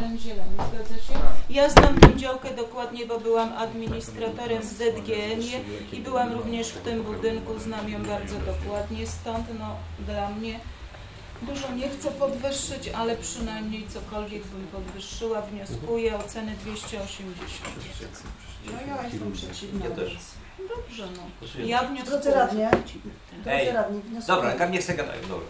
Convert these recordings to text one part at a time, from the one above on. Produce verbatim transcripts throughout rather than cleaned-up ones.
teren zieleni, zgadza się? Ja znam tę działkę dokładnie, bo byłam administratorem w Z G N-ie i byłam również w tym budynku, znam ją bardzo dokładnie, stąd no dla mnie dużo nie chcę podwyższyć, ale przynajmniej cokolwiek bym podwyższyła, wnioskuję o cenę dwieście osiemdziesiąt. No ja jestem przeciwna. Ja też. Dobrze, no. Ja wnioskuję. Drodzy radni, Ej, drodzy radni, wnioskuję. dobra, jak nie chcę gadają, dobra.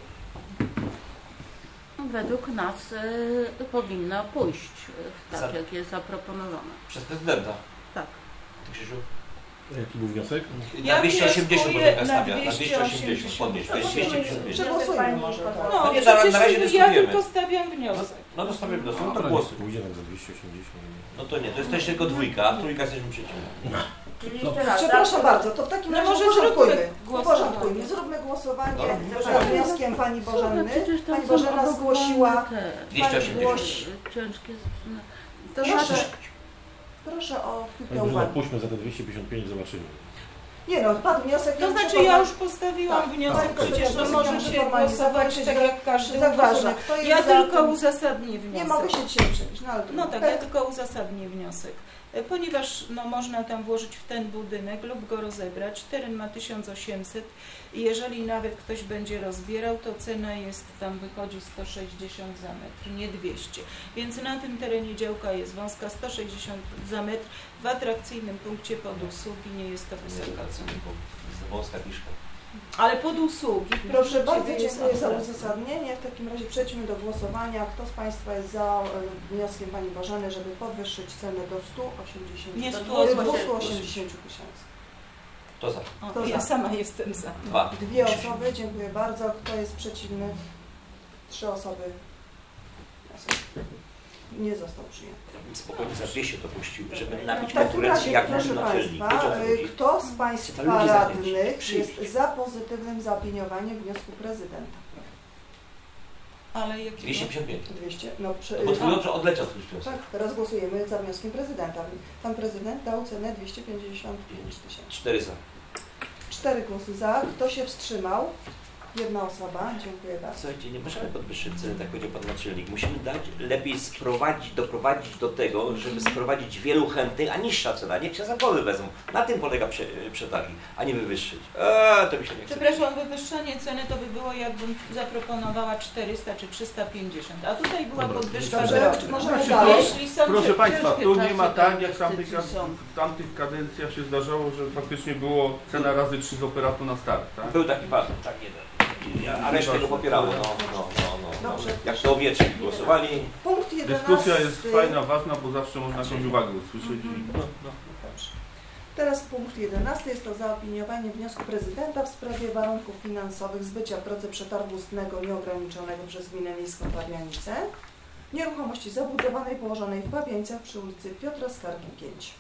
Według nas y, powinna pójść y, tak, Za- jak jest zaproponowane. Przez prezydenta. Tak. Ty, Krzysiu? Jaki był wniosek? Ja Na dwieście osiemdziesiąt wnioskuję budynka na stawia, na dwieście osiemdziesiąt podnieść, to jest dwieście osiemdziesiąt pięć. Przegłosujmy może. Tak. No, No nie, przecież na razie ja dyskutujemy. tylko stawiam wniosek. No to stawiamy do No no, to to głosu. pójdzie nam za dwieście osiemdziesiąt. No to nie, to jest też tylko dwójka, a w trójka jesteśmy przeciwni. Czyli No. jeszcze raz. Przepraszam bardzo, to w takim No razie może uporządkujmy. zróbmy głosowanie. Uporządkujmy. Zróbmy głosowanie Dobra. nad wnioskiem pani Słuchaj, Bożeny. przecież tam Pani są Bożena obok zgłosiła. te dwieście osiemdziesiąt. Głoś- ciężkie. To proszę, proszę o chwilkę Panie uwagi. pójdźmy za te dwieście pięćdziesiąt pięć, zobaczymy. Nie no, padł wniosek. To nie znaczy muszę ja podać- już postawiłam Tak, wniosek, tak, przecież tak, no tak, możecie normalnie głosować zobaczyć, tak że- jak każdy zauważę, głosował. kto jest Ja za tylko tym- uzasadnię wniosek. Nie mogę się dzisiaj przebić, no ale No tak, tak. ja tylko uzasadnię wniosek. Ponieważ no, można tam włożyć w ten budynek lub go rozebrać, teren ma tysiąc osiemset i jeżeli nawet ktoś będzie rozbierał, to cena jest, tam wychodzi sto sześćdziesiąt za metr, nie dwieście. Więc na tym terenie działka jest wąska, sto sześćdziesiąt za metr, w atrakcyjnym punkcie pod usługi nie jest to wysoka cena. Wąska kiszka. Ale pod usługi, Proszę bardzo, Ciebie jest dziękuję za atrakcyjne. uzasadnienie. W takim razie przejdźmy do głosowania. Kto z Państwa jest za e, wnioskiem Pani Bożeny, żeby podwyższyć cenę do stu osiemdziesięciu Nie do stu dwieście osiemdziesiąt tysięcy? To za. O, Kto ja za? sama jestem za. Dwa. Dwie osoby, dziękuję bardzo. Kto jest przeciwny? Trzy osoby. Nie został przyjęty. Spokojnie za dwieście to puścił, żeby nabić W takim konkurencję razie, jak proszę nasz naczelnik. Państwa, Wiecie, o co e, chodzi? kto z Trzeba Państwa ludzi zachęcić, radnych przyjść. jest za pozytywnym zaopiniowaniem wniosku prezydenta? Ale jakiego? dwieście pięćdziesiąt pięć. dwieście. No, przy, Bo twój a, dobrze odleciał twój wniosek. tak, teraz głosujemy za wnioskiem prezydenta. Pan prezydent dał cenę dwieście pięćdziesiąt pięć tysięcy. Cztery za. Cztery głosy za. Kto się wstrzymał? Jedna osoba. Dziękuję bardzo. Słuchajcie, nie możemy podwyższyć ceny, tak powiedział pan naczelnik. Musimy dać, lepiej sprowadzić, doprowadzić do tego, żeby sprowadzić wielu chętnych, a niższa cena. Niech się za głowy wezmą. Na tym polega prze, przetargi, a nie wywyższyć. Eee, to mi się nie chce. Przepraszam, wywyższenie ceny to by było, jakbym zaproponowała czterysta czy trzysta pięćdziesiąt, a tutaj była Dobra. podwyżka, Dobrze, że możemy Znaczy, dalej. jeśli są Proszę Państwa, ciężkie tu nie czasy ma tak, do jak w tamtych, inwestycji są. w tamtych kadencjach się zdarzało, że faktycznie było cena razy trzy z operatu na start, tak? Był taki pan, tak jeden. A resztę go popierało, no, no, no, no, no. Dobrze. Jak to owieczki głosowali. Punkt jedenasty. Dyskusja jest fajna, ważna, bo zawsze można jakąś uwagę usłyszeć. i- No, no. Teraz punkt jedenasty jest to zaopiniowanie wniosku prezydenta w sprawie warunków finansowych zbycia w drodze przetargu ustnego nieograniczonego przez gminę miejską Pabianice nieruchomości zabudowanej położonej w Pabiańcach przy ulicy Piotra Skargi pięć.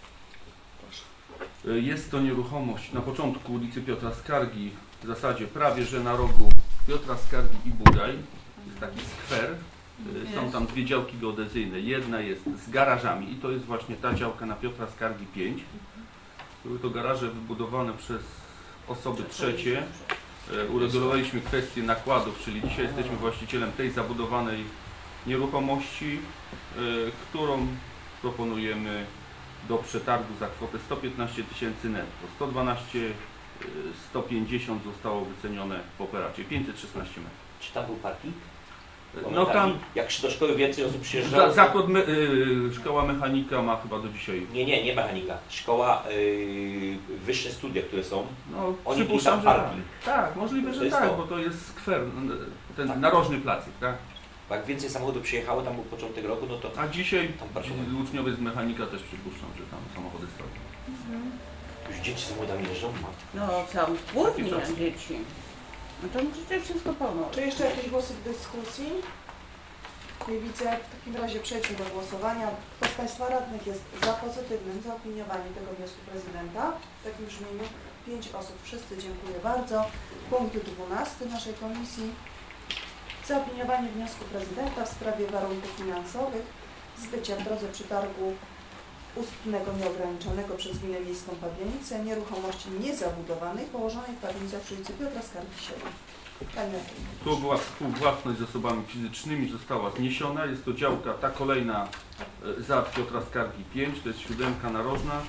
Jest to nieruchomość na początku ulicy Piotra Skargi, w zasadzie prawie że na rogu Piotra Skargi i Budaj. Jest taki skwer. Są tam dwie działki geodezyjne. Jedna jest z garażami i to jest właśnie ta działka na Piotra Skargi pięć. Były to garaże wybudowane przez osoby trzecie. Uregulowaliśmy kwestię nakładów, czyli dzisiaj jesteśmy właścicielem tej zabudowanej nieruchomości, którą proponujemy do przetargu za kwotę sto piętnaście tysięcy netto. sto dwanaście sto pięćdziesiąt zostało wycenione w operacie, pięćset szesnaście metrów. Czy tam był parking? No tam Jak do szkoły więcej osób przyjeżdżało? za, zakład me, y, szkoła mechanika ma chyba do dzisiaj. Nie, nie, nie mechanika. Szkoła, yy, wyższe studia, które są. No, Oni przypuszczam, tam że tak. parking. Tak, możliwe, To że jest tak, to. bo to jest skwer, ten Tak. narożny placyk, tak? Bo jak więcej samochodów przyjechało, tam był początek roku, no to A dzisiaj tam parkowanie. uczniowie z mechanika też przypuszczam, że tam samochody stoją. Już dzieci samochodami jeżdżą. No, całą głównie czasy. dzieci. No to musicie wszystko pomóc. Czy jeszcze jakieś głosy w dyskusji? Nie widzę. W takim razie przejdźmy do głosowania. Kto z Państwa radnych jest za pozytywnym zaopiniowaniem tego wniosku prezydenta? W takim brzmieniu pięć osób. Wszyscy dziękuję bardzo. Punkt dwunasty naszej komisji. Zaopiniowanie wniosku prezydenta w sprawie warunków finansowych zbycia w drodze przetargu ustnego nieograniczonego przez Gminę Miejską Pabianice nieruchomości niezabudowanej położonej w Pabianicach przy ulicy Piotra Skargi siedem. Panie Tu była współwłasność z osobami fizycznymi, została zniesiona. Jest to działka, ta kolejna e, za Piotra Skargi pięć, to jest siódemka narożna.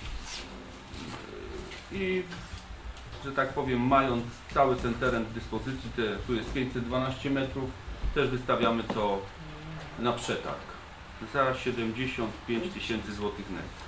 I, że tak powiem, mając cały ten teren w dyspozycji, te, tu jest pięćset dwanaście metrów, też wystawiamy to na przetarg za siedemdziesiąt pięć tysięcy złotych netto.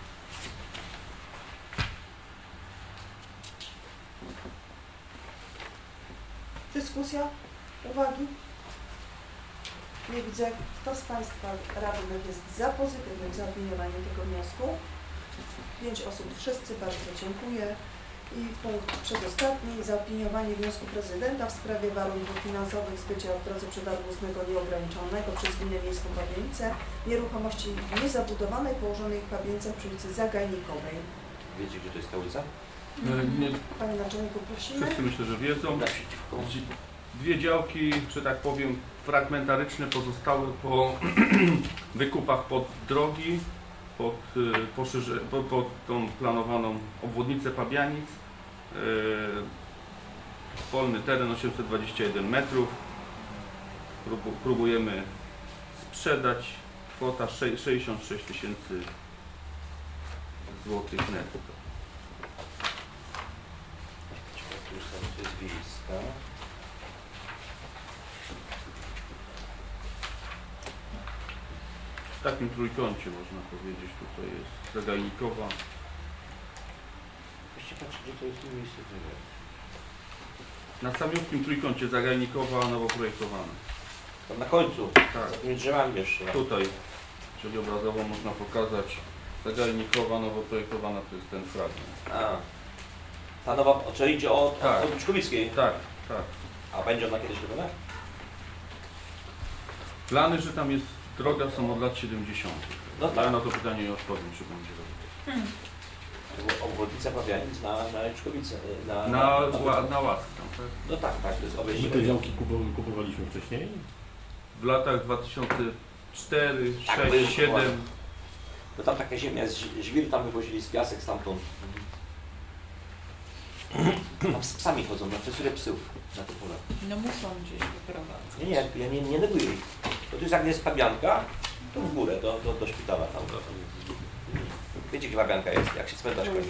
Dyskusja? Uwagi? Nie widzę. Kto z Państwa radnych jest za pozytywnym zaopiniowaniem tego wniosku? Pięć osób. Wszyscy bardzo dziękuję. I punkt przedostatni. Zaopiniowanie wniosku prezydenta w sprawie warunków finansowych zbycia w drodze przetargu ustnego nieograniczonego przez Gminę Miejską Pabianice nieruchomości niezabudowanej położonej w Pabianicach przy ulicy Zagajnikowej. Wiecie, gdzie to jest ta ulica? E, nie, Panie Naczelniku, prosimy. wszyscy myślę, że wiedzą. Naprzeciwko. Dwie działki, że tak powiem, fragmentaryczne pozostały po wykupach pod drogi, pod, y, poszerze, pod, pod tą planowaną obwodnicę Pabianic. Yy, wolny teren osiemset dwadzieścia jeden metrów. Próbu, próbujemy sprzedać. Kwota sześćdziesiąt sześć tysięcy złotych netto. Tu są nazwiska. W takim trójkącie można powiedzieć, tutaj jest Zagajnikowa. Właściwie patrzcie, gdzie to jest to miejsce. Na samiutkim trójkącie Zagajnikowa, nowo projektowana. Tam na końcu, Tak. za tymi drzewami jeszcze. Tutaj, czyli obrazowo można pokazać Zagajnikowa, nowo projektowana, to jest ten fragment. A. Ta nowa, czyli idzie od, Tak. od Czkowickiej. Tak, tak. A będzie ona kiedyś robiona? Plany, że tam jest droga, są od lat siedemdziesiątych. No Ja tak. na to pytanie nie odpowiem, czy będzie robić. To była obwodnica Pabianic na, na Czkowice. Na, Na, na, na, na łask tam, tak? No tak, tak, to jest My obejście. te działki kupo- kupowaliśmy wcześniej. W latach dwa tysiące cztery, Tak, sześć, były siedem. No tam taka ziemia jest, żwir tam wywozili z piasek stamtąd. Tam z psami chodzą, na przesunie psów na te pola. No muszą gdzieś wyprowadzać. Nie, nie, ja nie, nie neguję ich. To tu jest jak jest Pabianka, to w górę, do, do, do szpitala tam. Do, wiecie gdzie Pabianka jest, jak się cmentarz kończy.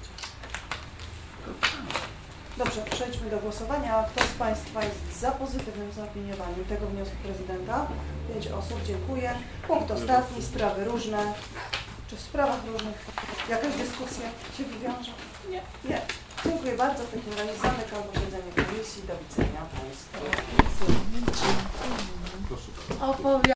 Dobrze, przejdźmy do głosowania. Kto z Państwa jest za pozytywnym zaopiniowaniem tego wniosku prezydenta? Pięć osób, dziękuję. Punkt ostatni, sprawy różne. Czy w sprawach różnych jakaś dyskusja się wywiąże? Nie. Nie. Dziękuję bardzo. W takim razie zamykam posiedzenie komisji. Do widzenia Państwu. Proszę. Opowiadam.